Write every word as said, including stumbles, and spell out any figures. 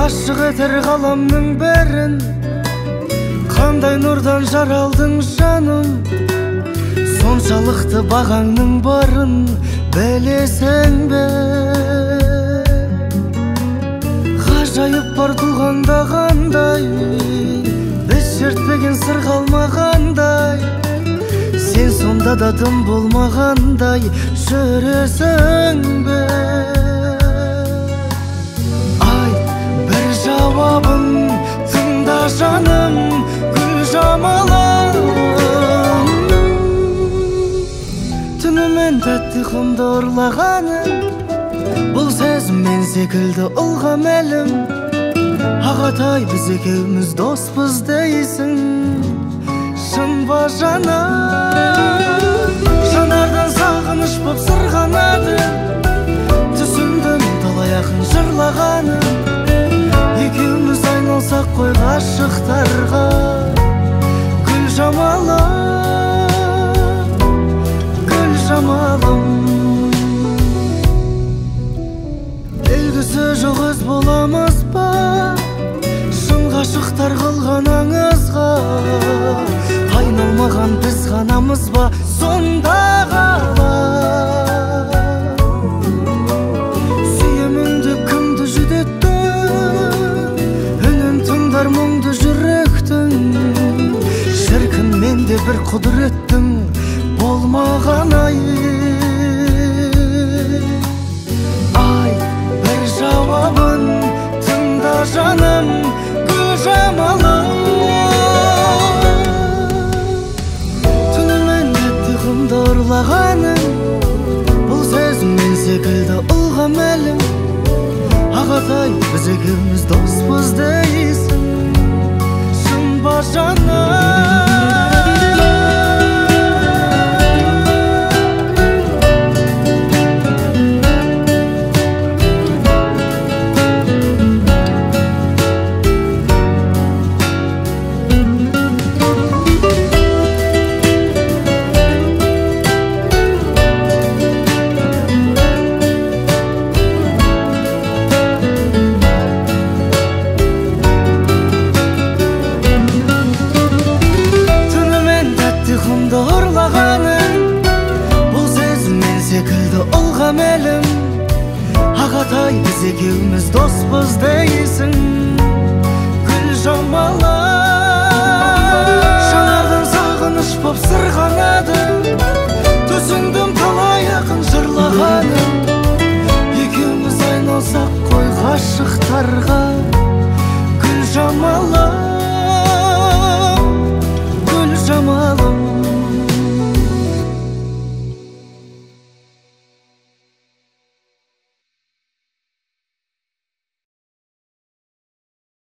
Ашық етер ғаламның бәрін, қандай нұрдан жаралдың жаным. Соншалықты бағаңның барын білесің бе? Ғажайып бар туғанда қандай, біз шертпеген сыр қалмағандай, сен сонда да дым болмағандай жүресің бе? Жауабын тыңда жаным, гүл жамалым. Түнімен тәтті құмды ұрлағаным, бұл сезім мен секілді ұлға мәлім. Ағатай, біз екеуміз доспыз дейсің, шын ба жаным? Жанардан сағыныш боп сырғанады, түсіндім талай ақын жырлағаным. Екеуміз айналсақ қой ғашықтарға, гүл жамалым, гүл жамалым. Белгісі жоқ өз боламыз ба, шын ғашықтар қылған аңызға? Айналмаған біз ғанамыз ба, сонда қала? Сүйемін деп кімді жүдетті, мұңды жүректің, шіркін менде бір құдіреттің болмаған ай. Ай, бір жауабын тыңда жаным, гүл жамалым. Түнімен тәтті құмды ұрлағаным, бұл сезім мен секілді ұлға мәлім. Ағатай, біз екеуміз доспыз дейсің, шын ба жаным? Ағатай, біз екеуміз доспыз дейсің, гүл жамалым. Жанардан сағыныш боп сырғанады, түсіндім талай ақын жырлағаным. Екеуміз айналсақ қой ғашықтарға, гүл жамалым.